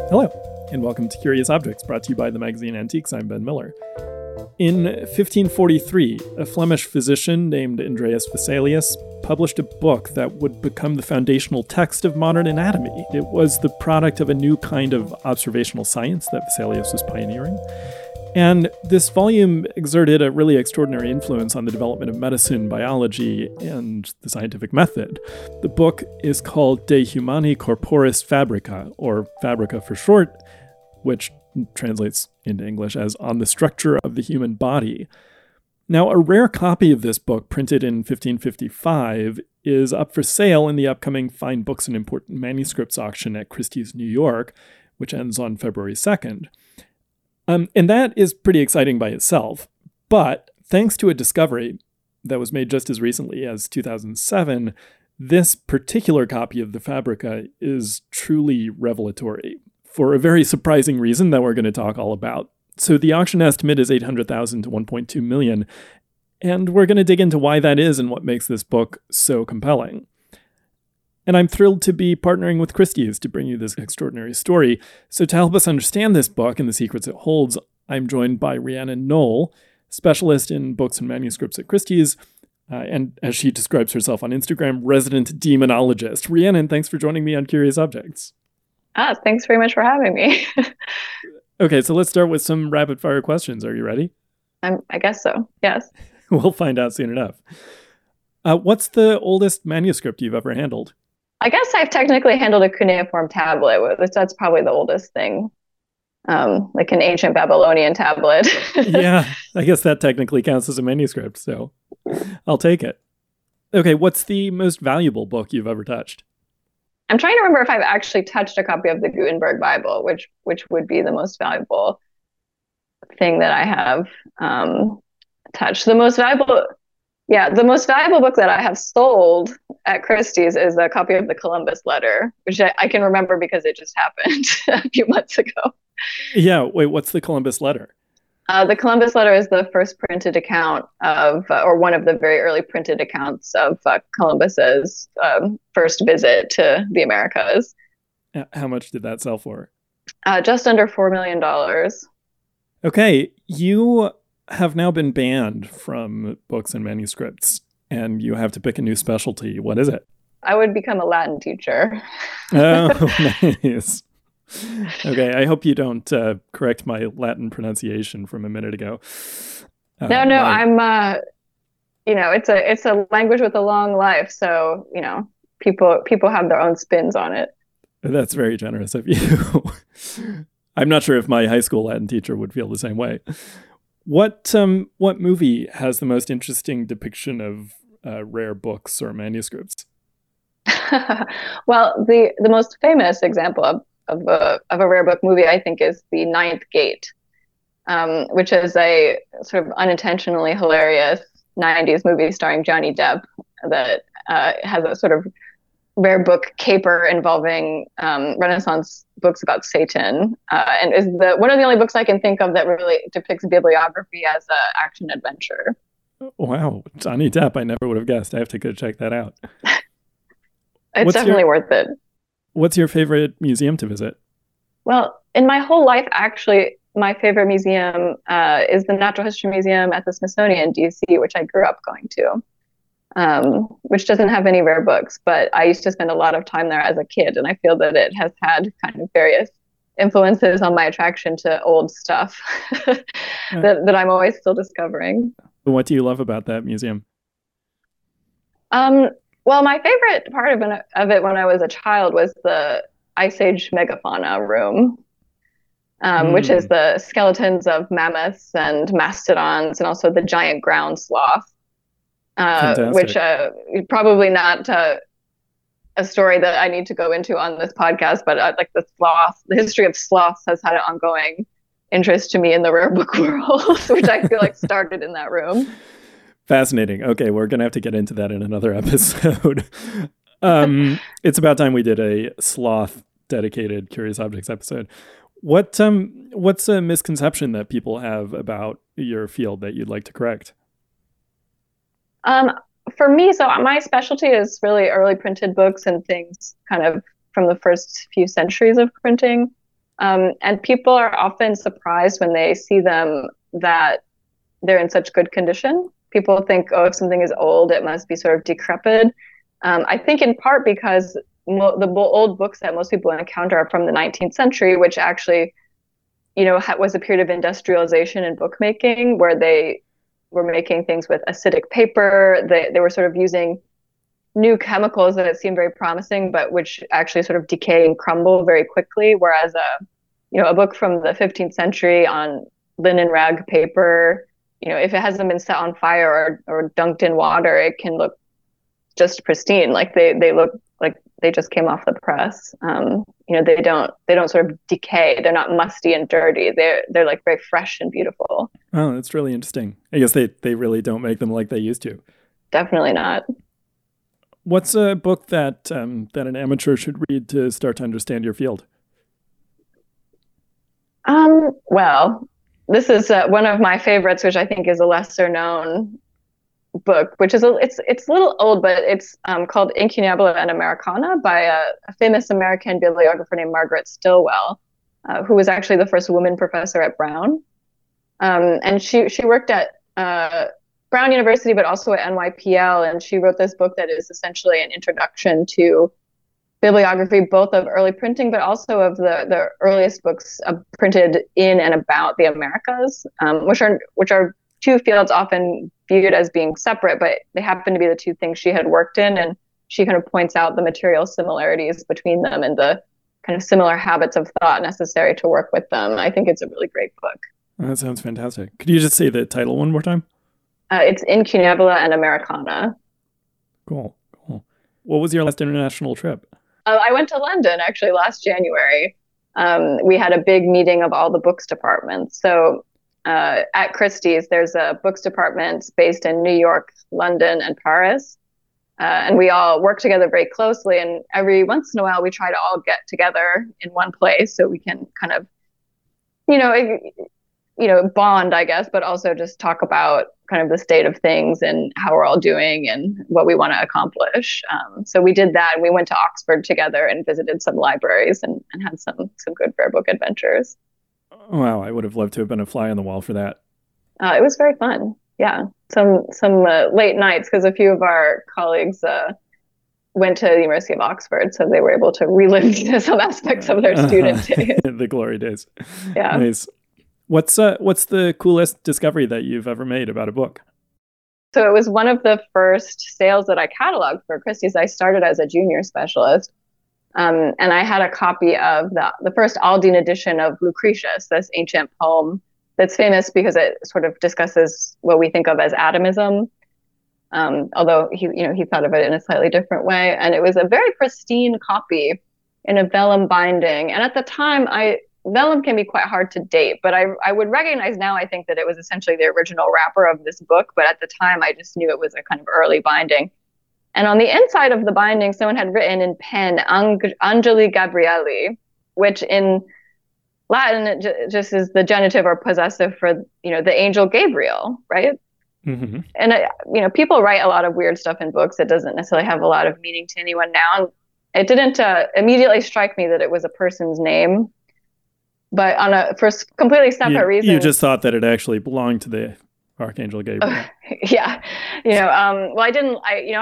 Hello, and welcome to Curious Objects, brought to you by the magazine Antiques. I'm Ben Miller. In 1543, a Flemish physician named Andreas Vesalius published a book that would become the foundational text of modern anatomy. It was the product of a new kind of observational science that Vesalius was pioneering. And this volume exerted a really extraordinary influence on the development of medicine, biology, and the scientific method. The book is called De Humani Corporis Fabrica, or Fabrica for short, which translates into English as On the Structure of the Human Body. Now, a rare copy of this book, printed in 1555, is up for sale in the upcoming Fine Books and Important Manuscripts auction at Christie's, New York, which ends on February 2nd. And that is pretty exciting by itself. But thanks to a discovery that was made just as recently as 2007, this particular copy of the Fabrica is truly revelatory for a very surprising reason that we're going to talk all about. So the auction estimate is $800,000 to $1.2 million, and we're going to dig into why that is and what makes this book so compelling. And I'm thrilled to be partnering with Christie's to bring you this extraordinary story. So to help us understand this book and the secrets it holds, I'm joined by Rhiannon Knoll, specialist in books and manuscripts at Christie's, and as she describes herself on Instagram, resident demonologist. Rhiannon, thanks for joining me on Curious Objects. Thanks very much for having me. Okay, so let's start with some rapid-fire questions. Are you ready? I guess so, yes. We'll find out soon enough. What's the oldest manuscript you've ever handled? I guess I've technically handled a cuneiform tablet. That's probably the oldest thing, like an ancient Babylonian tablet. Yeah, I guess that technically counts as a manuscript, so I'll take it. Okay, what's the most valuable book you've ever touched? I'm trying to remember if I've actually touched a copy of the Gutenberg Bible, which would be the most valuable thing that I have touched. The most valuable book that I have sold at Christie's is a copy of the Columbus Letter, which I can remember because it just happened a few months ago. Yeah, wait, what's the Columbus Letter? The Columbus Letter is the first printed account of, or one of the very early printed accounts of Columbus's first visit to the Americas. How much did that sell for? Just under $4 million. Okay, you have now been banned from books and manuscripts, and you have to pick a new specialty. What is it? I would become a Latin teacher. Oh, nice. Okay, I hope you don't correct my Latin pronunciation from a minute ago. No, I'm, it's a language with a long life, so, people have their own spins on it. That's very generous of you. I'm not sure if my high school Latin teacher would feel the same way. What movie has the most interesting depiction of rare books or manuscripts? Well, the most famous example of a rare book movie, I think, is The Ninth Gate, which is a sort of unintentionally hilarious 90s movie starring Johnny Depp that has a sort of rare book caper involving Renaissance books about Satan, and is one of the only books I can think of that really depicts bibliography as an action adventure. Wow, Johnny Depp, I never would have guessed. I have to go check that out. It's definitely worth it. What's your favorite museum to visit? Well, in my whole life, actually, my favorite museum is the Natural History Museum at the Smithsonian, DC, which I grew up going to, which doesn't have any rare books, but I used to spend a lot of time there as a kid, and I feel that it has had kind of various influences on my attraction to old stuff that I'm always still discovering. What do you love about that museum? Well, my favorite part of it when I was a child was the Ice Age megafauna room, which is the skeletons of mammoths and mastodons, and also the giant ground sloth, which probably not a story that I need to go into on this podcast, but like the history of sloths has had an ongoing interest to me in the rare book world, which I feel like started in that room. Fascinating. Okay, we're going to have to get into that in another episode. It's about time we did a sloth-dedicated Curious Objects episode. What's a misconception that people have about your field that you'd like to correct? For me, so my specialty is really early printed books and things kind of from the first few centuries of printing. And people are often surprised when they see them that they're in such good condition. People think, oh, if something is old, it must be sort of decrepit. I think in part because the old books that most people encounter are from the 19th century, which actually, was a period of industrialization and bookmaking where they were making things with acidic paper. They were sort of using new chemicals that seemed very promising, but which actually sort of decay and crumble very quickly. Whereas a book from the 15th century on linen rag paper, if it hasn't been set on fire or dunked in water, it can look just pristine. Like they look like they just came off the press. They don't sort of decay. They're not musty and dirty. They're like very fresh and beautiful. Oh, that's really interesting. I guess they really don't make them like they used to. Definitely not. What's a book that an amateur should read to start to understand your field? Well, this is one of my favorites, which I think is a lesser known book, which is it's a little old, but it's called Incunabula and Americana by a famous American bibliographer named Margaret Stillwell, who was actually the first woman professor at Brown. And she worked at Brown University, but also at NYPL, and she wrote this book that is essentially an introduction to bibliography, both of early printing, but also of the earliest books printed in and about the Americas, which are two fields often viewed as being separate, but they happen to be the two things she had worked in, and she kind of points out the material similarities between them and the kind of similar habits of thought necessary to work with them. I think it's a really great book. That sounds fantastic. Could you just say the title one more time? It's Incunabula and Americana. Cool. What was your last international trip? I went to London actually last January. We had a big meeting of all the books departments. So at Christie's, there's a books department based in New York, London, and Paris. And we all work together very closely. And every once in a while, we try to all get together in one place so we can kind of, bond, I guess, but also just talk about kind of the state of things and how we're all doing and what we want to accomplish. So we did that. We went to Oxford together and visited some libraries and had some good rare book adventures. Wow, I would have loved to have been a fly on the wall for that. It was very fun. Yeah, some late nights because a few of our colleagues went to the University of Oxford, so they were able to relive some aspects of their student days. The glory days. Yeah. Nice. What's the coolest discovery that you've ever made about a book? So it was one of the first sales that I cataloged for Christie's. I started as a junior specialist, and I had a copy of the first Aldine edition of Lucretius, this ancient poem that's famous because it sort of discusses what we think of as atomism, although he thought of it in a slightly different way. And it was a very pristine copy in a vellum binding. And at the time, vellum can be quite hard to date, but I would recognize now, I think, that it was essentially the original wrapper of this book. But at the time, I just knew it was a kind of early binding. And on the inside of the binding, someone had written in pen, Angeli Gabrieli, which in Latin, it just is the genitive or possessive for, the angel Gabriel, right? Mm-hmm. And, people write a lot of weird stuff in books. It doesn't necessarily have a lot of meaning to anyone now. It didn't immediately strike me that it was a person's name. But for completely separate reasons. You just thought that it actually belonged to the Archangel Gabriel. Yeah. Well, I didn't,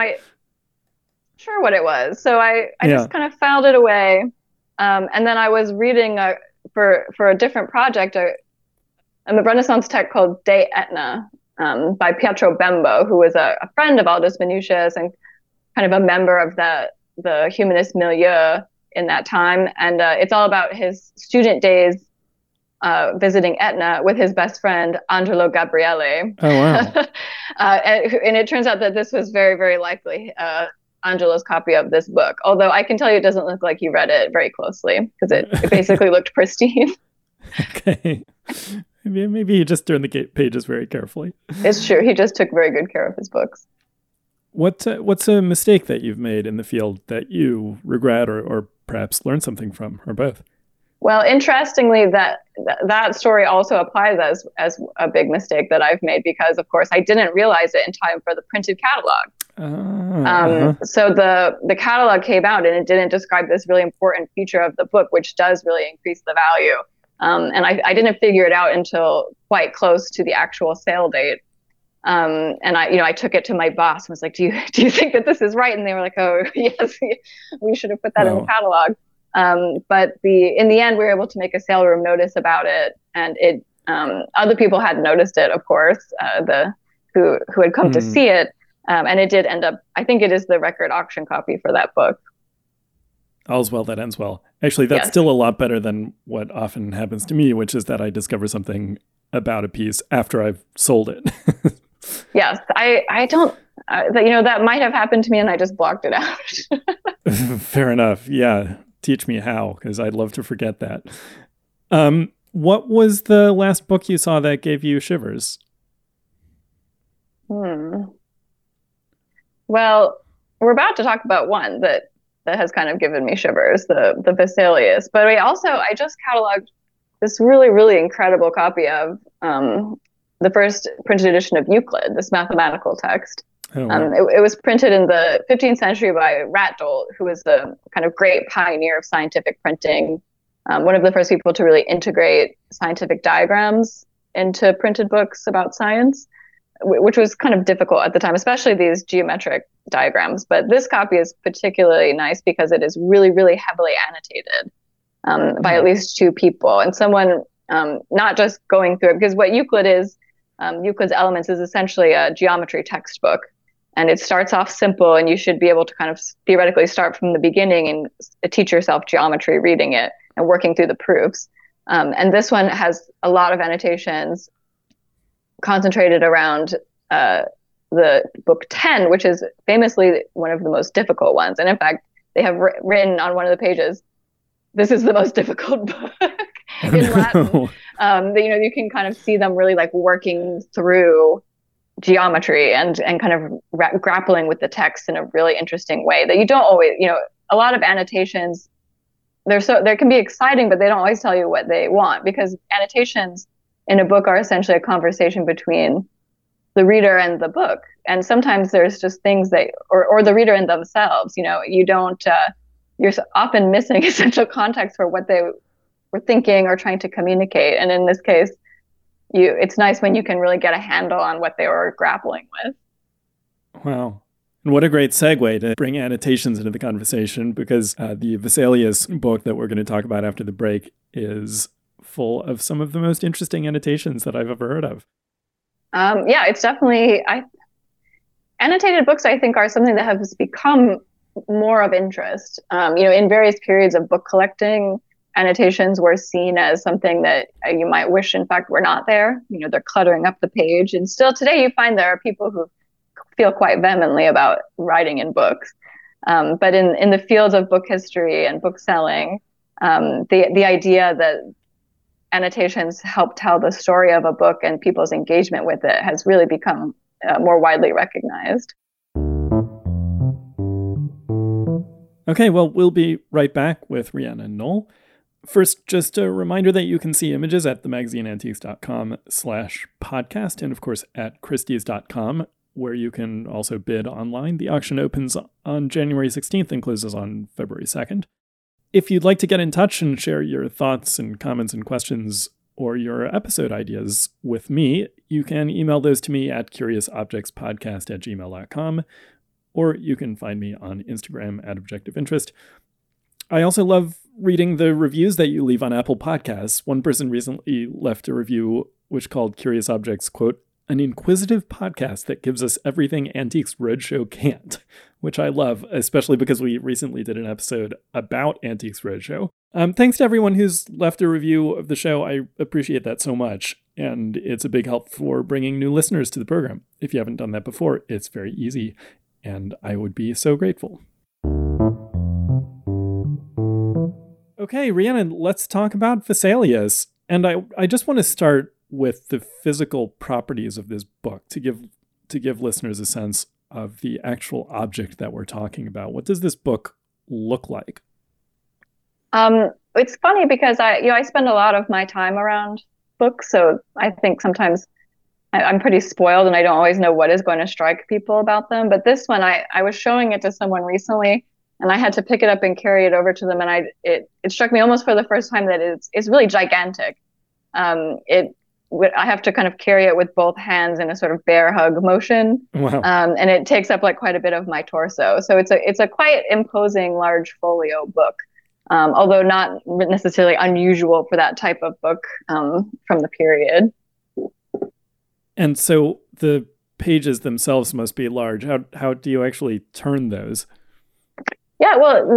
sure what it was. So I just kind of filed it away. And then I was reading for a different project, a Renaissance text called De Etna by Pietro Bembo, who was a friend of Aldus Manutius and kind of a member of the humanist milieu in that time. And it's all about his student days visiting Etna with his best friend, Angelo Gabriele. Oh, wow. And it turns out that this was very, very likely Angelo's copy of this book. Although I can tell you it doesn't look like he read it very closely because it basically looked pristine. Okay. Maybe he just turned the pages very carefully. It's true. He just took very good care of his books. What's a mistake that you've made in the field that you regret or perhaps learned something from, or both? Well, interestingly, that story also applies as a big mistake that I've made because, of course, I didn't realize it in time for the printed catalog. So the catalog came out and it didn't describe this really important feature of the book, which does really increase the value. And I didn't figure it out until quite close to the actual sale date. And I took it to my boss and was like, do you think that this is right? And they were like, oh, yes, we should have put that in the catalog. But in the end, we were able to make a sale room notice about it. And other people had noticed it, of course, who had come to see it. And it did end up, I think it is the record auction copy for that book. All's well that ends well. Actually, that's still a lot better than what often happens to me, which is that I discover something about a piece after I've sold it. Yes, I don't, that might have happened to me and I just blocked it out. Fair enough. Yeah. Teach me how, because I'd love to forget that. What was the last book you saw that gave you shivers? Well, we're about to talk about one that has kind of given me shivers, the Vesalius. But I just cataloged this really, really incredible copy of the first printed edition of Euclid, this mathematical text. Oh, wow. It was printed in the 15th century by Ratdolt, who was a kind of great pioneer of scientific printing, one of the first people to really integrate scientific diagrams into printed books about science, which was kind of difficult at the time, especially these geometric diagrams. But this copy is particularly nice because it is really, really heavily annotated by at least two people. And someone not just going through it, because what Euclid is, Euclid's Elements is essentially a geometry textbook. And it starts off simple, and you should be able to kind of theoretically start from the beginning and teach yourself geometry reading it and working through the proofs. And this one has a lot of annotations concentrated around the book 10, which is famously one of the most difficult ones. And in fact, they have written on one of the pages, this is the most difficult book in Latin. You can kind of see them really like working through geometry and kind of grappling with the text in a really interesting way that you don't always, a lot of annotations, they can be exciting, but they don't always tell you what they want, because annotations in a book are essentially a conversation between the reader and the book. And sometimes there's just things that, or the reader and themselves, you're often missing essential context for what they were thinking or trying to communicate. And in this case, it's nice when you can really get a handle on what they were grappling with. Wow. And what a great segue to bring annotations into the conversation, because the Vesalius book that we're going to talk about after the break is full of some of the most interesting annotations that I've ever heard of. It's definitely, annotated books, I think, are something that has become more of interest. In various periods of book collecting, annotations were seen as something that you might wish, in fact, were not there. They're cluttering up the page. And still today, you find there are people who feel quite vehemently about writing in books. But in the fields of book history and book selling, the idea that annotations help tell the story of a book and people's engagement with it has really become more widely recognized. Okay, well, we'll be right back with Rhiannon and Noel. First, just a reminder that you can see images at themagazineantiques.com/podcast and, of course, at Christie's.com, where you can also bid online. The auction opens on January 16th and closes on February 2nd. If you'd like to get in touch and share your thoughts and comments and questions or your episode ideas with me, you can email those to me at curiousobjectspodcast@gmail.com, or you can find me on Instagram at Objective Interest. I also love reading the reviews that you leave on Apple Podcasts. One person recently left a review which called Curious Objects, quote, an inquisitive podcast that gives us everything Antiques Roadshow can't, which I love, especially because we recently did an episode about Antiques Roadshow. Thanks to everyone who's left a review of the show. I appreciate that so much, and it's a big help for bringing new listeners to the program. If you haven't done that before, it's very easy, and I would be so grateful. Okay, Rhiannon, let's talk about Vesalius. And I just want to start with the physical properties of this book to give listeners a sense of the actual object that we're talking about. What does this book look like? It's funny because I spend a lot of my time around books, so I think sometimes I'm pretty spoiled and I don't always know what is going to strike people about them. But this one, I was showing it to someone recently and I had to pick it up and carry it over to them. And it struck me almost for the first time that it's really gigantic. I have to kind of carry it with both hands in a sort of bear hug motion. Wow. And it takes up like quite a bit of my torso. So it's a quite imposing large folio book. Although not necessarily unusual for that type of book from the period. And so the pages themselves must be large. How do you actually turn those? Yeah, well,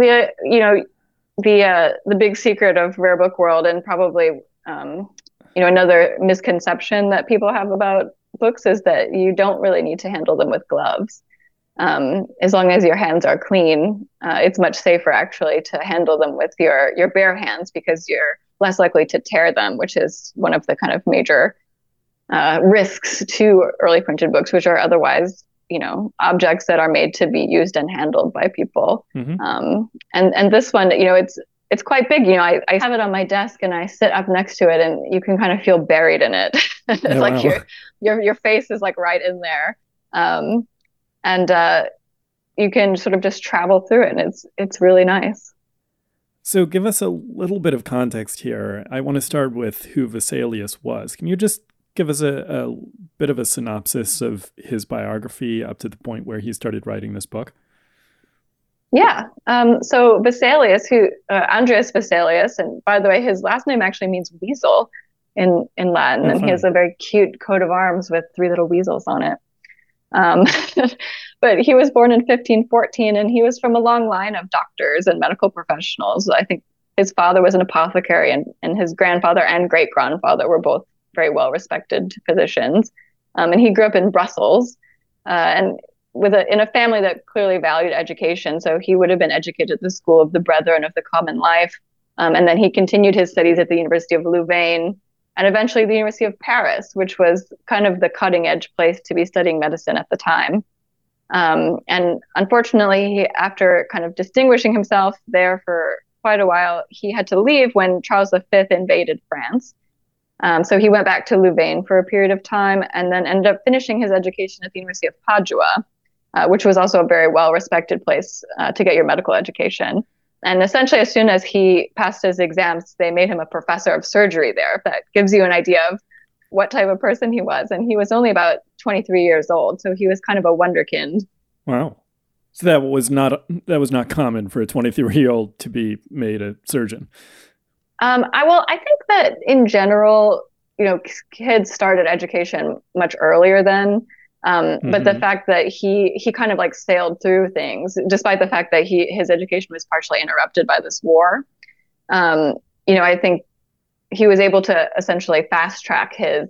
the big secret of Rare Book World, and probably another misconception that people have about books, is that you don't really need to handle them with gloves. As long as your hands are clean, it's much safer actually to handle them with your bare hands, because you're less likely to tear them, which is one of the kind of major risks to early printed books, which are otherwise, objects that are made to be used and handled by people. Mm-hmm. And this one, it's quite big. I have it on my desk and I sit up next to it, and you can kind of feel buried in it. It's like your face is like right in there. And you can sort of just travel through it, and it's really nice. So give us a little bit of context here. I want to start with who Vesalius was. Can you just give us a bit of a synopsis of his biography up to the point where he started writing this book? Yeah. So Vesalius, Andreas Vesalius, and by the way, his last name actually means weasel in Latin, and he has a very cute coat of arms with 3 little weasels on it. But he was born in 1514, and he was from a long line of doctors and medical professionals. I think his father was an apothecary, and his grandfather and great-grandfather were both very well-respected physicians. And he grew up in Brussels, and in a family that clearly valued education. So he would have been educated at the School of the Brethren of the Common Life. And then he continued his studies at the University of Louvain, and eventually the University of Paris, which was kind of the cutting edge place to be studying medicine at the time. And unfortunately, after kind of distinguishing himself there for quite a while, he had to leave when Charles V invaded France. So he went back to Louvain for a period of time, and then ended up finishing his education at the University of Padua, which was also a very well-respected place to get your medical education. And essentially, as soon as he passed his exams, they made him a professor of surgery there. If that gives you an idea of what type of person he was. And he was only about 23 years old, so he was kind of a wonderkind. Wow. So that was not common for a 23-year-old to be made a surgeon. I think that in general, kids started education much earlier then. But the fact that he kind of like sailed through things, despite the fact that his education was partially interrupted by this war. I think he was able to essentially fast track his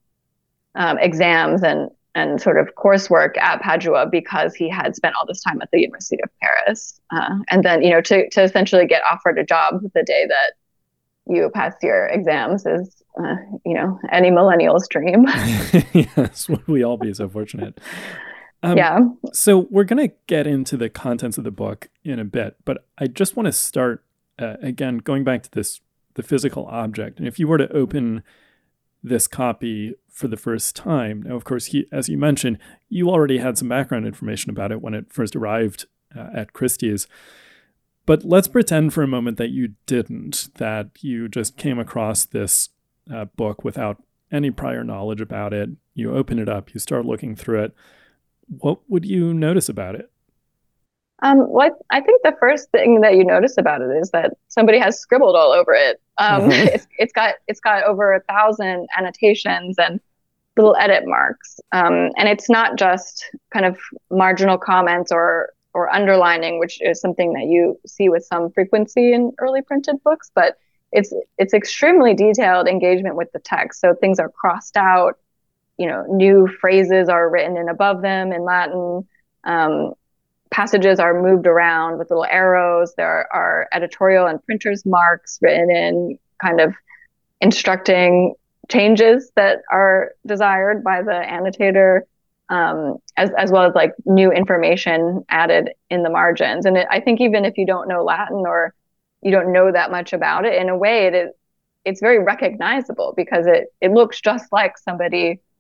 exams and sort of coursework at Padua, because he had spent all this time at the University of Paris. And then, to essentially get offered a job the day that you pass your exams is, any millennial's dream. Yes, would we all be so fortunate? Yeah. So we're going to get into the contents of the book in a bit, but I just want to start, again, going back to the physical object. And if you were to open this copy for the first time, now, of course, as you mentioned, you already had some background information about it when it first arrived at Christie's. But let's pretend for a moment that you didn't, that you just came across this book without any prior knowledge about it. You open it up, you start looking through it. What would you notice about it? Well, I think the first thing that you notice about it is that somebody has scribbled all over it. It's got over 1,000 annotations and little edit marks. And it's not just kind of marginal comments or underlining, which is something that you see with some frequency in early printed books, but it's extremely detailed engagement with the text. So things are crossed out, new phrases are written in above them in Latin. Passages are moved around with little arrows. There are editorial and printer's marks written in, kind of instructing changes that are desired by the annotator. As well as like new information added in the margins. And I think even if you don't know Latin or you don't know that much about it, in a way it's very recognizable, because it looks just like somebody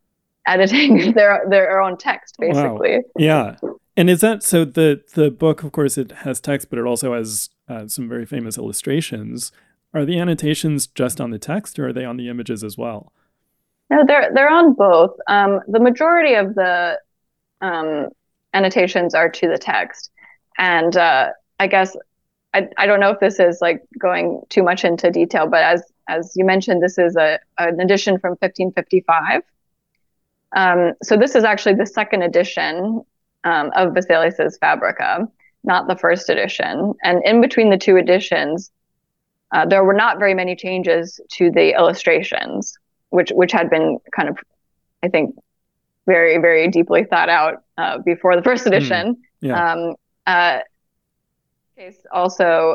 editing their own text, basically. Wow. Yeah. And is that so? The book, of course, it has text, but it also has some very famous illustrations. Are the annotations just on the text, or are they on the images as well? No, they're on both. The majority of the annotations are to the text, and I guess I don't know if this is like going too much into detail, but as you mentioned, this is an edition from 1555. So this is actually the second edition of Vesalius's Fabrica, not the first edition. And in between the two editions, there were not very many changes to the illustrations, which had been kind of, I think, very, very deeply thought out before the first edition. Yeah. Case also,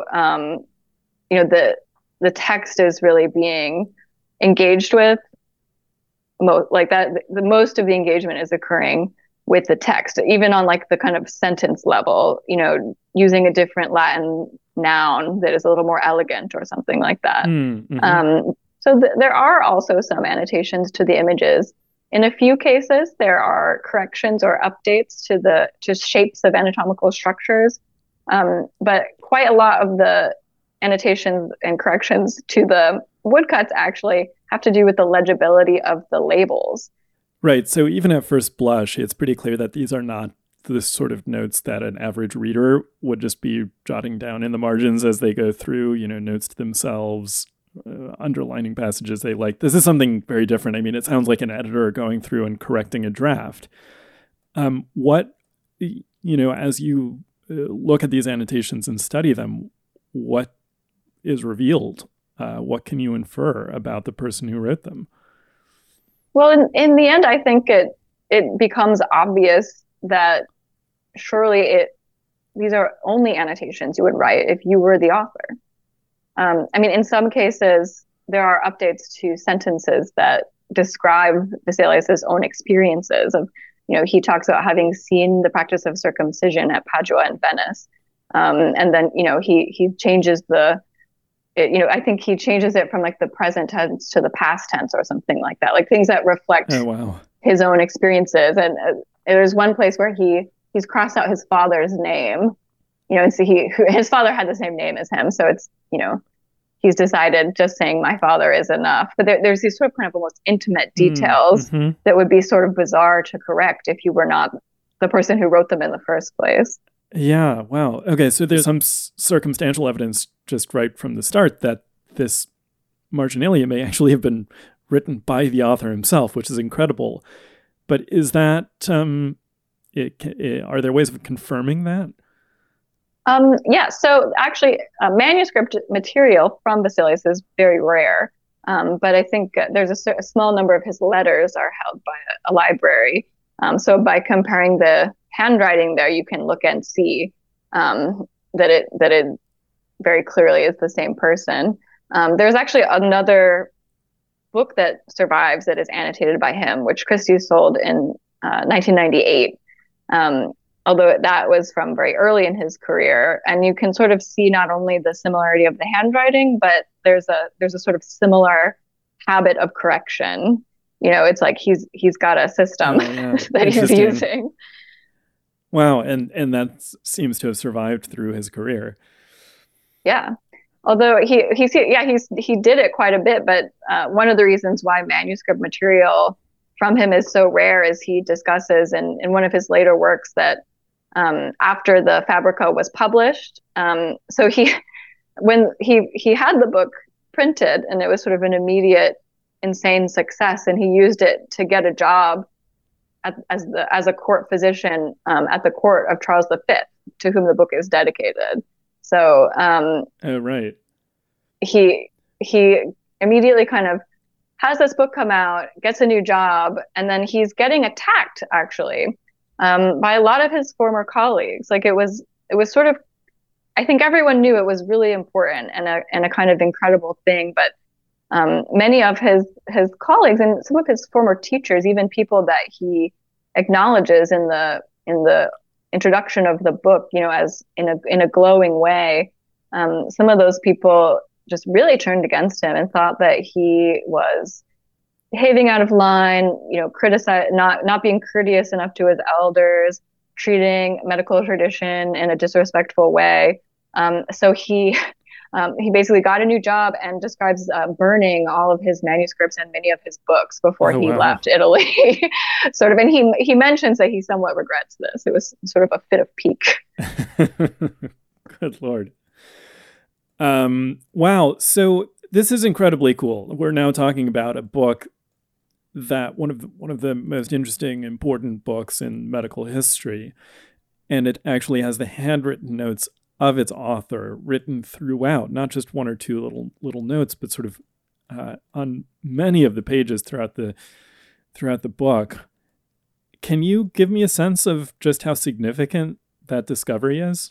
the text is really being engaged with. Like that, the most of the engagement is occurring with the text, even on like the kind of sentence level, using a different Latin noun that is a little more elegant or something like that. Mm-hmm. So there are also some annotations to the images. In a few cases, there are corrections or updates to shapes of anatomical structures. But quite a lot of the annotations and corrections to the woodcuts actually have to do with the legibility of the labels. Right. So even at first blush, it's pretty clear that these are not the sort of notes that an average reader would just be jotting down in the margins as they go through, notes to themselves, underlining passages they like. This is something very different. I mean, it sounds like an editor going through and correcting a draft. As you look at these annotations and study them, what is revealed? What can you infer about the person who wrote them? Well, in the end, I think it becomes obvious that surely these are only annotations you would write if you were the author. I mean, in some cases, there are updates to sentences that describe Vesalius's own experiences of, he talks about having seen the practice of circumcision at Padua and Venice. And then, he changes I think he changes it from like the present tense to the past tense or something like that, like things that reflect his own experiences. And there's one place where he's crossed out his father's name, and so his father had the same name as him. So it's, he's decided just saying my father is enough. But there's these sort of kind of almost intimate details that would be sort of bizarre to correct if you were not the person who wrote them in the first place. Yeah, wow. Okay, so there's some circumstantial evidence just right from the start that this marginalia may actually have been written by the author himself, which is incredible. But is that, are there ways of confirming that? Yeah, so actually manuscript material from Vesalius is very rare. But I think there's a small number of his letters are held by a library. So by comparing the handwriting there, you can look and see that it very clearly is the same person. There's actually another book that survives that is annotated by him, which Christie sold in 1998. Although that was from very early in his career, and you can sort of see not only the similarity of the handwriting, but there's a sort of similar habit of correction. It's like he's got a system that he's using. Wow, and that seems to have survived through his career. Yeah, although he did it quite a bit, but one of the reasons why manuscript material from him is so rare is he discusses in one of his later works that after the Fabrica was published, so when he had the book printed and it was sort of an immediate insane success, and he used it to get a job as a court physician at the court of Charles V, to whom the book is dedicated. So right, he immediately kind of has this book come out, gets a new job, and then he's getting attacked actually by a lot of his former colleagues. Like it was sort of, I think everyone knew it was really important and a kind of incredible thing, but many of his colleagues and some of his former teachers, even people that he acknowledges in the introduction of the book, as in a glowing way, some of those people just really turned against him and thought that he behaving out of line, criticize, not being courteous enough to his elders, treating medical tradition in a disrespectful way. So he basically got a new job and describes burning all of his manuscripts and many of his books before he left Italy. Sort of, and he mentions that he somewhat regrets this. It was sort of a fit of pique. Good Lord. Wow. So this is incredibly cool. We're now talking about a book that one of the most interesting, important books in medical history, and it actually has the handwritten notes of its author written throughout, not just one or two little notes, but sort of on many of the pages throughout the book. Can you give me a sense of just how significant that discovery is?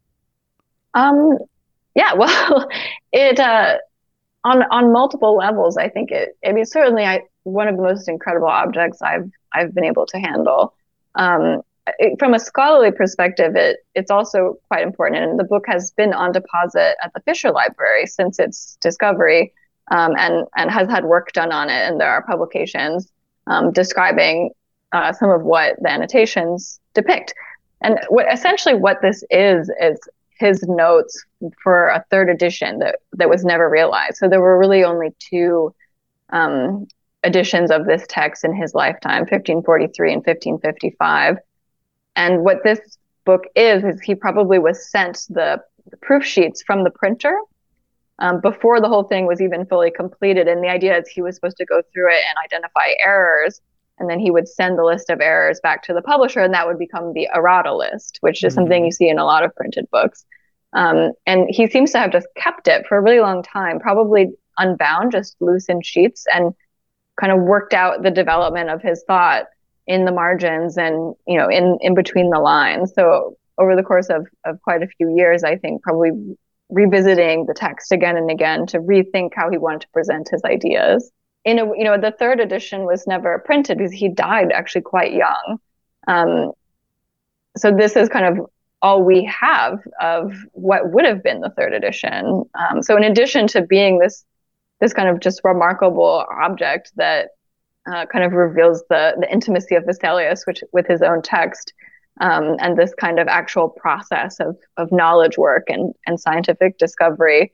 Yeah, well, it on multiple levels, I think certainly one of the most incredible objects I've been able to handle. From a scholarly perspective, it's also quite important. And the book has been on deposit at the Fisher Library since its discovery, and has had work done on it. And there are publications describing some of what the annotations depict. And essentially what this is his notes for a third edition that was never realized. So there were really only two editions of this text in his lifetime, 1543 and 1555. And what this book is he probably was sent the proof sheets from the printer before the whole thing was even fully completed. And the idea is he was supposed to go through it and identify errors, and then he would send the list of errors back to the publisher, and that would become the errata list, which is something you see in a lot of printed books. And he seems to have just kept it for a really long time, probably unbound, just loose in sheets, and kind of worked out the development of his thought in the margins and, in between the lines. So over the course of quite a few years, I think probably revisiting the text again and again to rethink how he wanted to present his ideas. The third edition was never printed because he died actually quite young. So this is kind of all we have of what would have been the third edition. So in addition to being this kind of just remarkable object that kind of reveals the intimacy of Vesalius, with his own text, and this kind of actual process of knowledge work and scientific discovery.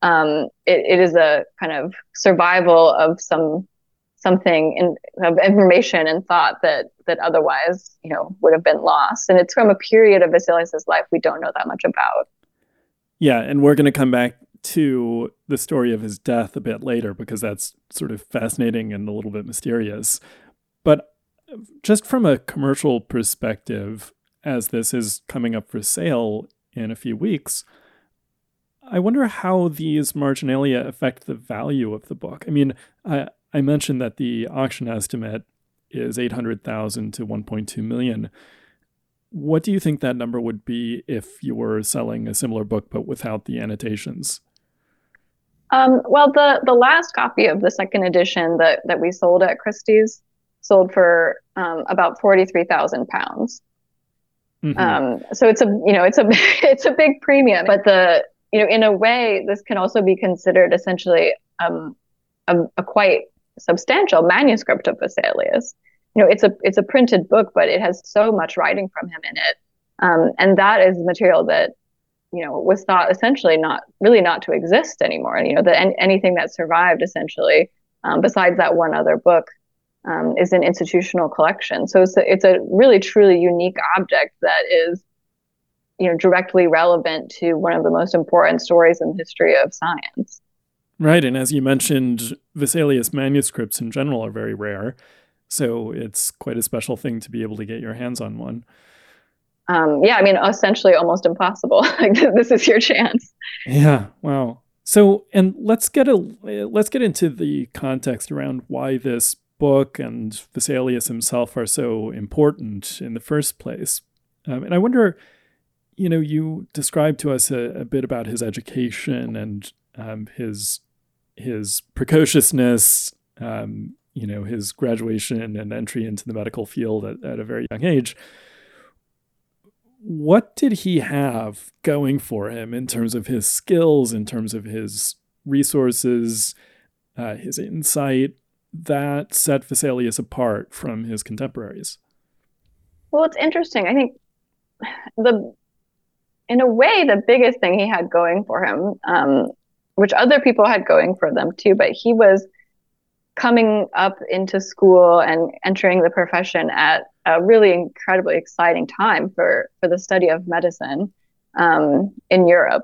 It is a kind of survival of something of information and thought that otherwise, would have been lost. And it's from a period of Vesalius's life we don't know that much about. Yeah, and we're going to come back to the story of his death a bit later, because that's sort of fascinating and a little bit mysterious. But just from a commercial perspective, as this is coming up for sale in a few weeks, I wonder how these marginalia affect the value of the book. I mean, I mentioned that the auction estimate is $800,000 to $1.2 million. What do you think that number would be if you were selling a similar book but without the annotations? Well, the last copy of the second edition that we sold at Christie's sold for about £43,000. So it's a big premium, but in a way, this can also be considered essentially a quite substantial manuscript of Vesalius. It's a printed book, but it has so much writing from him in it, and that is material that was thought essentially not to exist anymore. That anything that survived essentially, besides that one other book, is an institutional collection. So it's a really truly unique object that is directly relevant to one of the most important stories in the history of science. Right, and as you mentioned, Vesalius manuscripts in general are very rare, so it's quite a special thing to be able to get your hands on one. Essentially almost impossible. This is your chance. Yeah, wow. So, and let's get into the context around why this book and Vesalius himself are so important in the first place. And I wonder, you described to us a bit about his education and his precociousness, his graduation and entry into the medical field at a very young age. What did he have going for him in terms of his skills, in terms of his resources, his insight? that set Vesalius apart from his contemporaries? Well, it's interesting. I think in a way, the biggest thing he had going for him, which other people had going for them too, but he was coming up into school and entering the profession at a really incredibly exciting time for the study of medicine in Europe.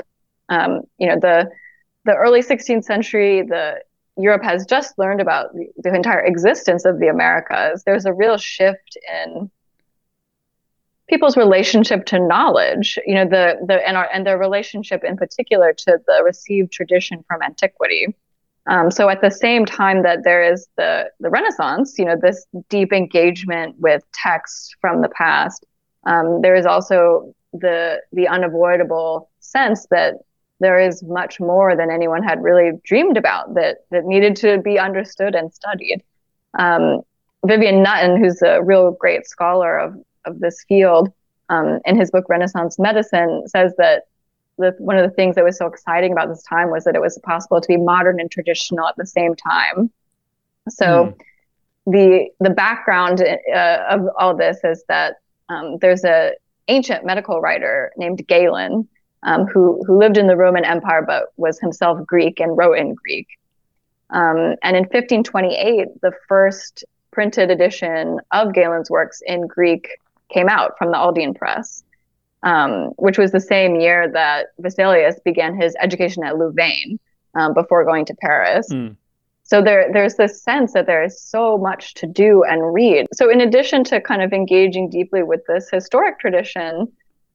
The early 16th century, Europe has just learned about the entire existence of the Americas. There's a real shift in people's relationship to knowledge, and their relationship in particular to the received tradition from antiquity. So at the same time that there is the Renaissance, this deep engagement with texts from the past, there is also the unavoidable sense that there is much more than anyone had really dreamed about that needed to be understood and studied. Vivian Nutten, who's a real great scholar of this field, in his book Renaissance Medicine, says that one of the things that was so exciting about this time was that it was possible to be modern and traditional at the same time. So the background of all this is that there's an ancient medical writer named Galen who lived in the Roman Empire but was himself Greek and wrote in Greek. And in 1528, the first printed edition of Galen's works in Greek came out from the Aldine Press, which was the same year that Vesalius began his education at Louvain before going to Paris. So there's this sense that there is so much to do and read. So in addition to kind of engaging deeply with this historic tradition,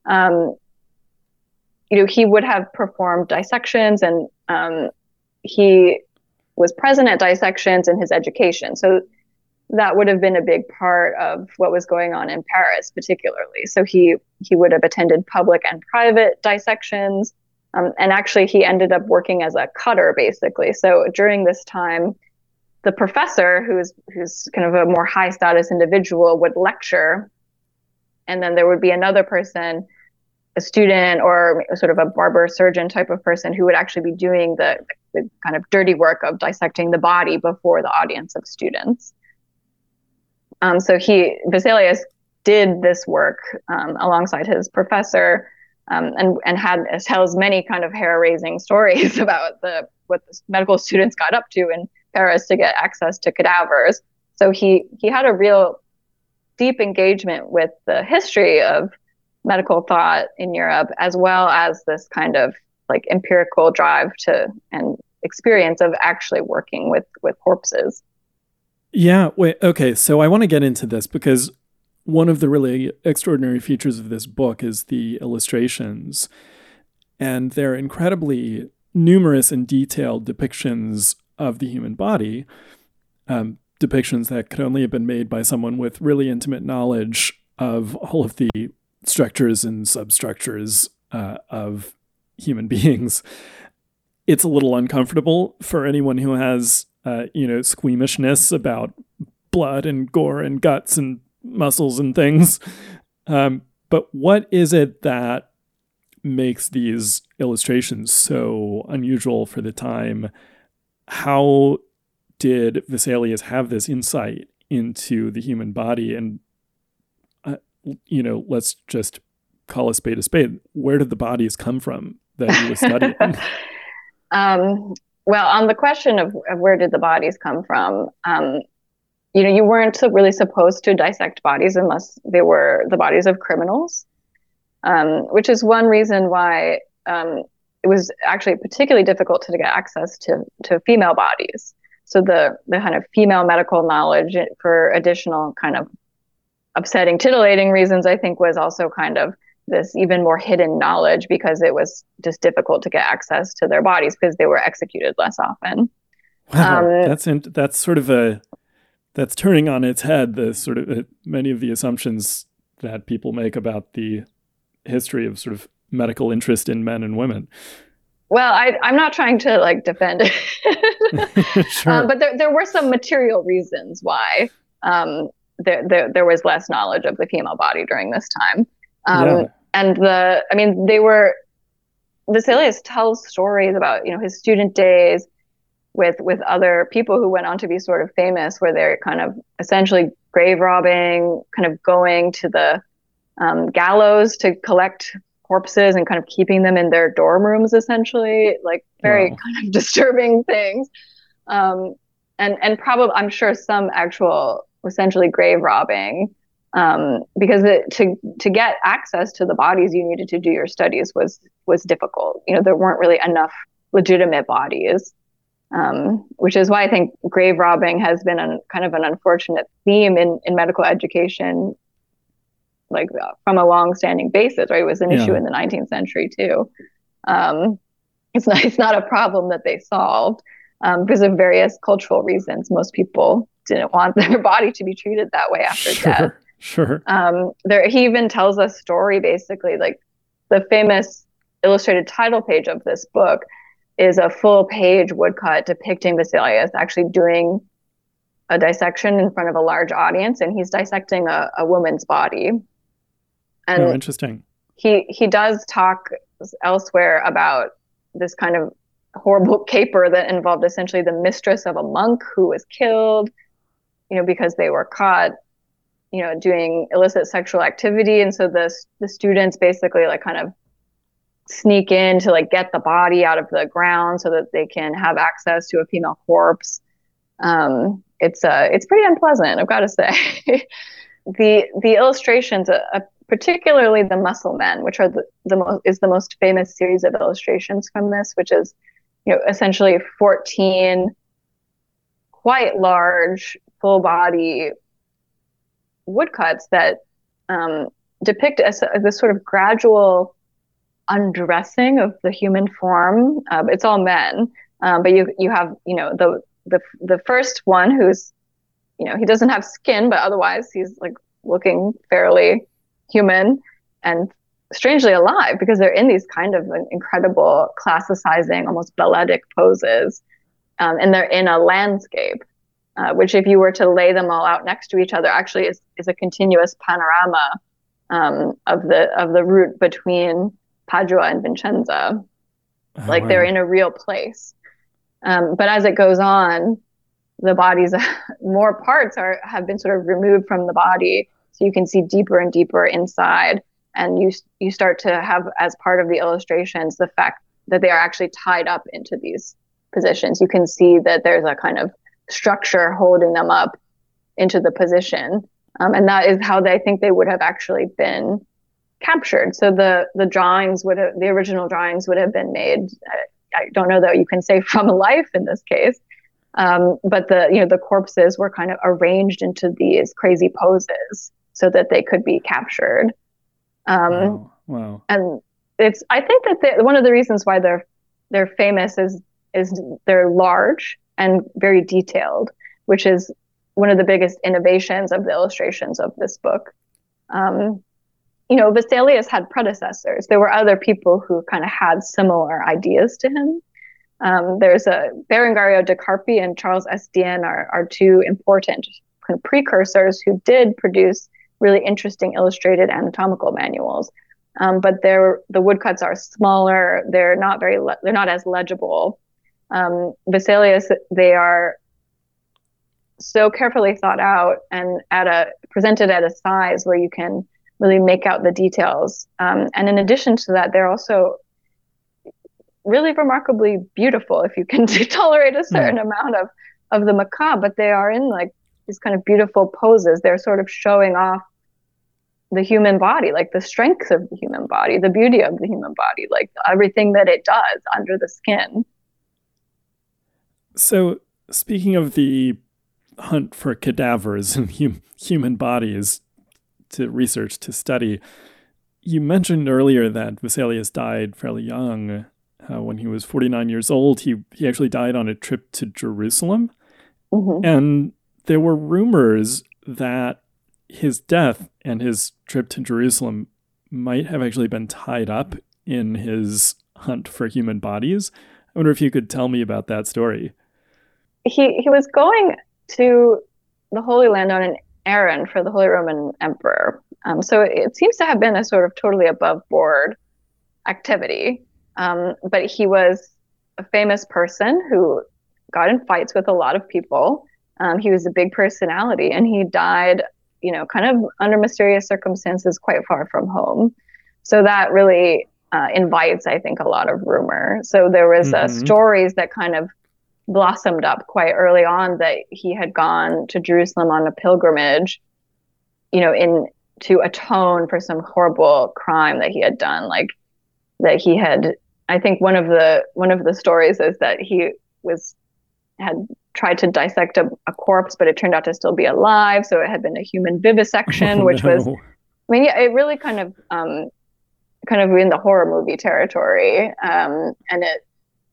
he would have performed dissections, and he was present at dissections in his education. So that would have been a big part of what was going on in Paris, particularly. So he would have attended public and private dissections. And actually, he ended up working as a cutter, basically. So during this time, the professor, who's kind of a more high status individual, would lecture. And then there would be another person, a student or sort of a barber surgeon type of person, who would actually be doing the kind of dirty work of dissecting the body before the audience of students. So Vesalius did this work alongside his professor, and tells many kind of hair-raising stories about what the medical students got up to in Paris to get access to cadavers. So he had a real deep engagement with the history of medical thought in Europe, as well as this kind of like empirical drive to and experience of actually working with corpses. Yeah, wait, okay, so I want to get into this because one of the really extraordinary features of this book is the illustrations, and they're incredibly numerous and detailed depictions of the human body, depictions that could only have been made by someone with really intimate knowledge of all of the structures and substructures of human beings. It's a little uncomfortable for anyone who has squeamishness about blood and gore and guts and muscles and things. But what is it that makes these illustrations so unusual for the time? How did Vesalius have this insight into the human body? And, let's just call a spade a spade. Where did the bodies come from that he was studying? Well, on the question of where did the bodies come from, you weren't really supposed to dissect bodies unless they were the bodies of criminals, which is one reason why it was actually particularly difficult to get access to female bodies. So the kind of female medical knowledge for additional kind of upsetting, titillating reasons, I think, was also kind of this even more hidden knowledge because it was just difficult to get access to their bodies because they were executed less often. Wow, that's turning on its head the sort of many of the assumptions that people make about the history of sort of medical interest in men and women. Well, I'm not trying to defend it, Sure. but there were some material reasons why there was less knowledge of the female body during this time. And Vesalius tells stories about, his student days, with other people who went on to be sort of famous, where they're kind of essentially grave robbing, kind of going to the gallows to collect corpses and kind of keeping them in their dorm rooms, essentially, like very Wow. kind of disturbing things. And probably, I'm sure, some actual essentially grave robbing, because to get access to the bodies you needed to do your studies was difficult. There weren't really enough legitimate bodies, which is why I think grave robbing has been kind of an unfortunate theme in medical education, like from a long-standing basis. Right, it was an issue in the 19th century too. It's not a problem that they solved. Because of various cultural reasons, most people didn't want their body to be treated that way after death. Sure. He even tells a story, basically, like the famous illustrated title page of this book is a full-page woodcut depicting Vesalius actually doing a dissection in front of a large audience, and he's dissecting a woman's body. And interesting. He does talk elsewhere about this kind of horrible caper that involved essentially the mistress of a monk who was killed, because they were caught, doing illicit sexual activity. And so the students basically like kind of sneak in to like get the body out of the ground so that they can have access to a female corpse. It's pretty unpleasant, I've got to say. The illustrations, particularly the Muscle Men, which are the most famous series of illustrations from this, which is essentially 14 quite large full body woodcuts that depict this sort of gradual undressing of the human form. It's all men, but you have the first one who's he doesn't have skin, but otherwise he's like looking fairly human and strangely alive, because they're in these kind of incredible classicizing, almost balletic poses, and they're in a landscape, which if you were to lay them all out next to each other, actually is a continuous panorama of the route between Padua and Vicenza. Like they're in a real place. But as it goes on, the bodies, more parts have been sort of removed from the body, so you can see deeper and deeper inside. And you start to have, as part of the illustrations, the fact that they are actually tied up into these positions. You can see that there's a kind of structure holding them up into the position. And that is how I think they would have actually been captured. So the original drawings would have been made, I don't know that you can say from life in this case, but the corpses were kind of arranged into these crazy poses so that they could be captured. Wow. And I think that one of the reasons why they're famous is they're large and very detailed, which is one of the biggest innovations of the illustrations of this book. Vesalius had predecessors. There were other people who kind of had similar ideas to him. There's Berengario de Carpi and Charles Estienne are two important kind of precursors who did produce really interesting illustrated anatomical manuals. But the woodcuts are smaller. They're not as legible. Vesalius, they are so carefully thought out and presented at a size where you can really make out the details. And in addition to that, they're also really remarkably beautiful, if you can tolerate a certain amount of the macabre. But they are in like these kind of beautiful poses. They're sort of showing off the human body, like the strength of the human body, the beauty of the human body, like everything that it does under the skin. So, speaking of the hunt for cadavers in human bodies to research, to study, you mentioned earlier that Vesalius died fairly young. When he was 49 years old, he actually died on a trip to Jerusalem. Mm-hmm. And there were rumors that his death and his trip to Jerusalem might have actually been tied up in his hunt for human bodies. I wonder if you could tell me about that story. He was going to the Holy Land on an errand for the Holy Roman Emperor. So it seems to have been a sort of totally above board activity. But he was a famous person who got in fights with a lot of people. He was a big personality, and he died, kind of under mysterious circumstances, quite far from home. So that really invites, I think, a lot of rumor. So there was stories that kind of blossomed up quite early on that he had gone to Jerusalem on a pilgrimage, to atone for some horrible crime that he had done, like that he had. I think one of the stories is that he had tried to dissect a corpse, but it turned out to still be alive, so it had been a human vivisection, which was, I mean, yeah, it really kind of in the horror movie territory, and it,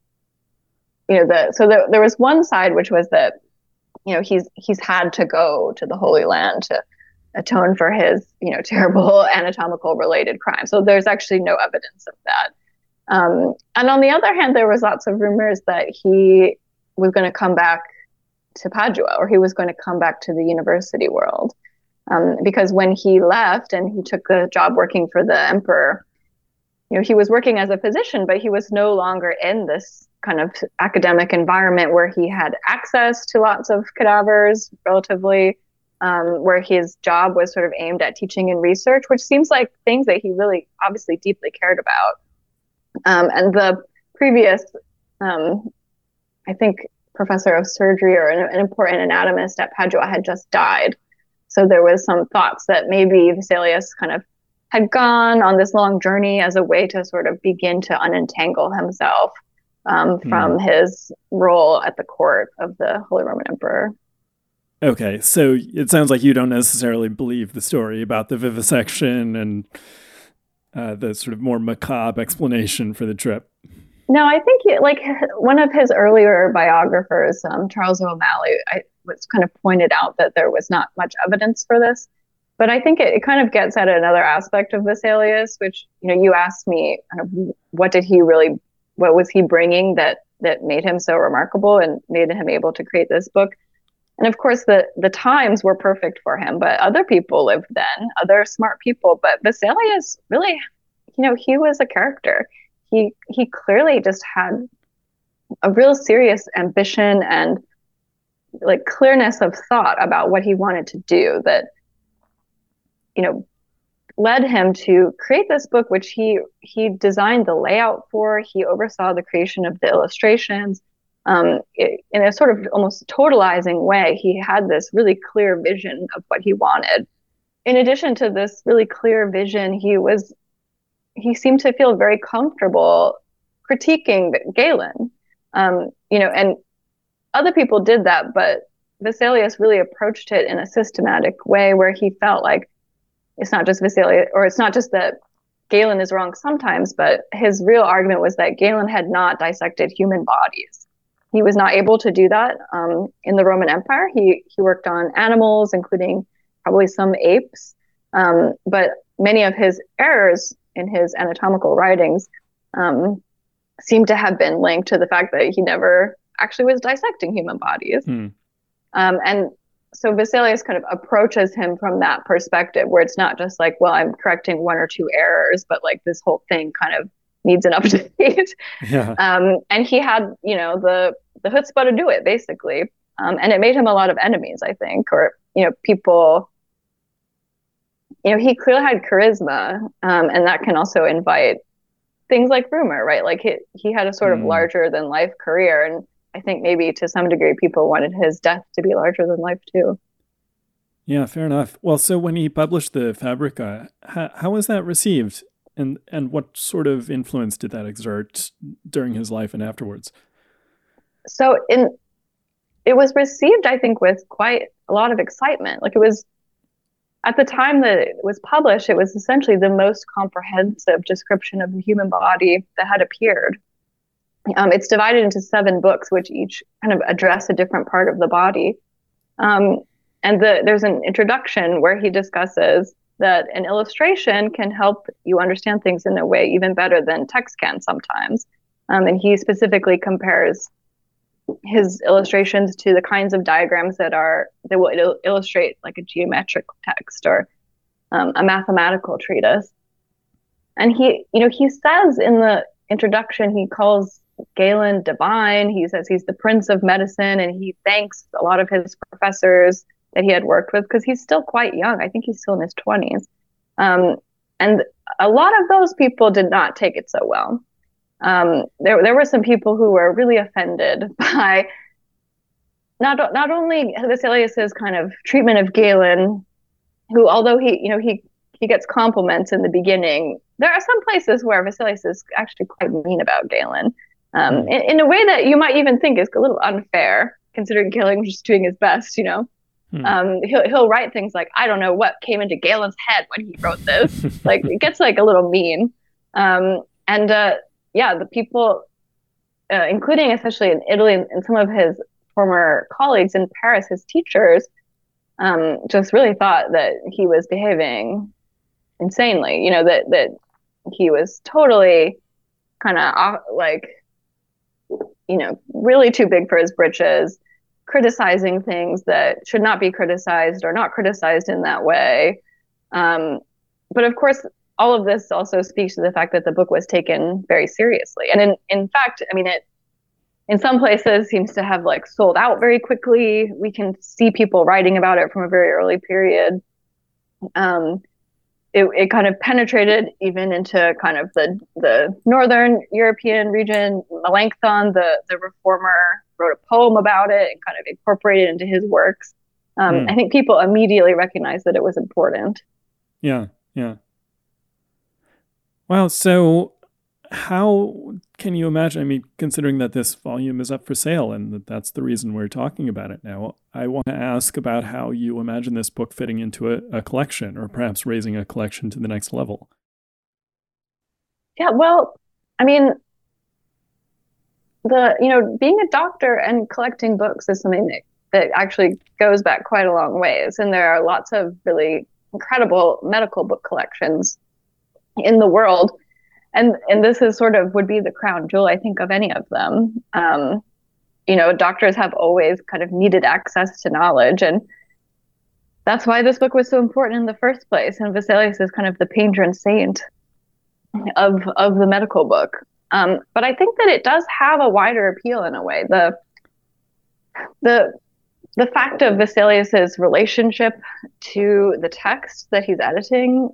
there was one side which was that, he's had to go to the Holy Land to atone for his, terrible anatomical related crime. So there's actually no evidence of that. And on the other hand, there was lots of rumors that he was going to come back to Padua, or he was going to come back to the university world. Because when he left and he took the job working for the emperor, he was working as a physician, but he was no longer in this kind of academic environment where he had access to lots of cadavers relatively, where his job was sort of aimed at teaching and research, which seems like things that he really obviously deeply cared about. And the previous, I think, professor of surgery or an important anatomist at Padua had just died. So there was some thoughts that maybe Vesalius kind of had gone on this long journey as a way to sort of begin to unentangle himself from his role at the court of the Holy Roman Emperor. Okay, so it sounds like you don't necessarily believe the story about the vivisection and the sort of more macabre explanation for the trip. No, I think one of his earlier biographers, Charles O'Malley, was kind of pointed out that there was not much evidence for this. But I think it kind of gets at another aspect of Vesalius, which, you asked me, kind of, what was he bringing that made him so remarkable and made him able to create this book? And of course, the times were perfect for him, but other people lived then, other smart people. But Vesalius really, he was a character. He clearly just had a real serious ambition and like clearness of thought about what he wanted to do that, led him to create this book, which he designed the layout for. He oversaw the creation of the illustrations. In a sort of almost totalizing way, he had this really clear vision of what he wanted. In addition to this really clear vision, he seemed to feel very comfortable critiquing Galen, and other people did that, but Vesalius really approached it in a systematic way where he felt like it's not just Vesalius, or it's not just that Galen is wrong sometimes, but his real argument was that Galen had not dissected human bodies. He was not able to do that in the Roman Empire. He worked on animals, including probably some apes, but many of his errors in his anatomical writings seem to have been linked to the fact that he never actually was dissecting human bodies. And so Vesalius kind of approaches him from that perspective, where it's not just like, well, I'm correcting one or two errors, but like this whole thing kind of needs an update. Yeah. And he had, the chutzpah to do it, basically. And it made him a lot of enemies, I think, or, people, he clearly had charisma, and that can also invite things like rumor, right? Like he had a sort of larger than life career. And I think maybe to some degree, people wanted his death to be larger than life too. Yeah, fair enough. Well, so when he published the Fabrica, how was that received? And what sort of influence did that exert during his life and afterwards? So it was received, I think, with quite a lot of excitement. Like, it was, at the time that it was published, it was essentially the most comprehensive description of the human body that had appeared. It's divided into 7 books, which each kind of address a different part of the body. And there's an introduction where he discusses that an illustration can help you understand things in a way even better than text can sometimes. And he specifically compares his illustrations to the kinds of diagrams that will illustrate like a geometric text or a mathematical treatise. And he says in the introduction, he calls Galen divine. He says he's the prince of medicine, and he thanks a lot of his professors that he had worked with because he's still quite young. I think he's still in his 20s. And a lot of those people did not take it so well. There were some people who were really offended by not only Vesalius's kind of treatment of Galen, who, although he gets compliments in the beginning, there are some places where Vesalius is actually quite mean about Galen, in a way that you might even think is a little unfair, considering Galen was just doing his best, He'll write things like, I don't know what came into Galen's head when he wrote this. Like, it gets like a little mean. The people, including especially in Italy and some of his former colleagues in Paris, his teachers, just really thought that he was behaving insanely, that he was totally kind of really too big for his britches, criticizing things that should not be criticized or not criticized in that way. But of course, all of this also speaks to the fact that the book was taken very seriously. And in fact, I mean, it in some places seems to have like sold out very quickly. We can see people writing about it from a very early period. It kind of penetrated even into kind of the northern European region. Melanchthon, the reformer, wrote a poem about it and kind of incorporated it into his works. I think people immediately recognized that it was important. Yeah. Wow. So how can you imagine, I mean, considering that this volume is up for sale and that's the reason we're talking about it now, I want to ask about how you imagine this book fitting into a collection, or perhaps raising a collection to the next level. Yeah, well, I mean, being a doctor and collecting books is something that actually goes back quite a long ways. And there are lots of really incredible medical book collections in the world. And this is sort of would be the crown jewel, I think, of any of them. Doctors have always kind of needed access to knowledge. And that's why this book was so important in the first place. And Vesalius is kind of the patron saint of the medical book. But I think that it does have a wider appeal in a way. The fact of Vesalius's relationship to the text that he's editing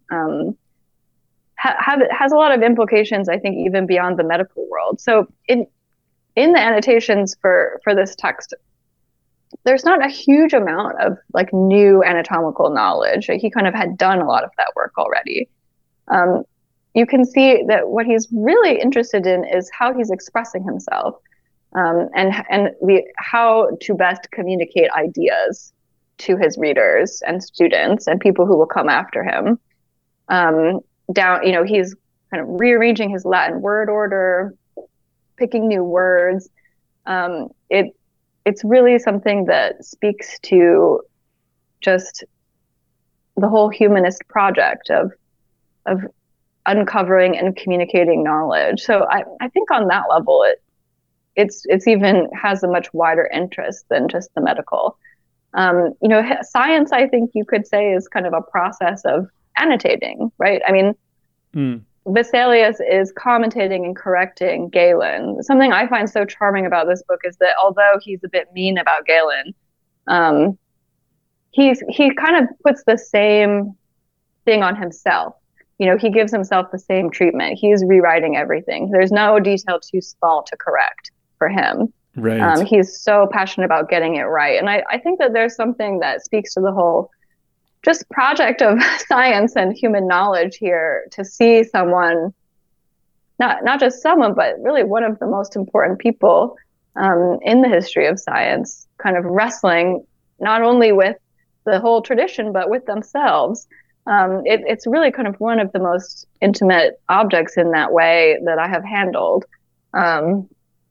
has a lot of implications, I think, even beyond the medical world. So in the annotations for this text, there's not a huge amount of like new anatomical knowledge. He kind of had done a lot of that work already. You can see that what he's really interested in is how he's expressing himself, and how to best communicate ideas to his readers and students and people who will come after him. He's kind of rearranging his Latin word order, picking new words. It's really something that speaks to just the whole humanist project of uncovering and communicating knowledge. So I think on that level, it's even has a much wider interest than just the medical. Science, I think you could say, is kind of a process of annotating, right? I mean, Vesalius is commentating and correcting Galen. Something I find so charming about this book is that although he's a bit mean about Galen, he kind of puts the same thing on himself. He gives himself the same treatment. He's rewriting everything. There's no detail too small to correct for him. Right. He's so passionate about getting it right. And I think that there's something that speaks to the whole just project of science and human knowledge here, to see someone, not just someone, but really one of the most important people in the history of science, kind of wrestling not only with the whole tradition, but with themselves. It's really kind of one of the most intimate objects in that way that I have handled. And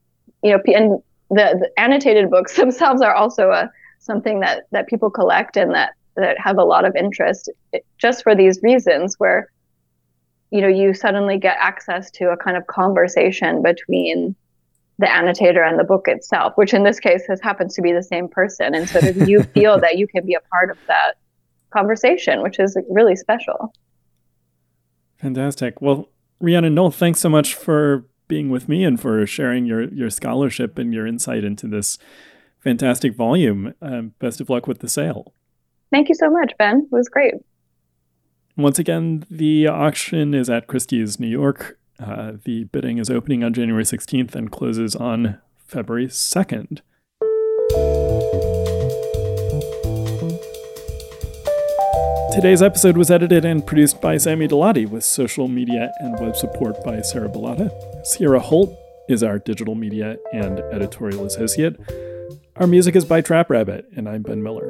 the annotated books themselves are also something that people collect and that have a lot of interest, just for these reasons, where you suddenly get access to a kind of conversation between the annotator and the book itself, which in this case happens to be the same person, and sort of you feel that you can be a part of that conversation, which is really special. Fantastic. Well, Rhiannon Knoll, thanks so much for being with me and for sharing your scholarship and your insight into this fantastic volume. Best of luck with the sale. Thank you so much, Ben. It was great. Once again, the auction is at Christie's, New York. The bidding is opening on January 16th and closes on February 2nd. Today's episode was edited and produced by Sammy Delati, with social media and web support by Sarah Bellotta. Sierra Holt is our digital media and editorial associate. Our music is by Trap Rabbit, and I'm Ben Miller.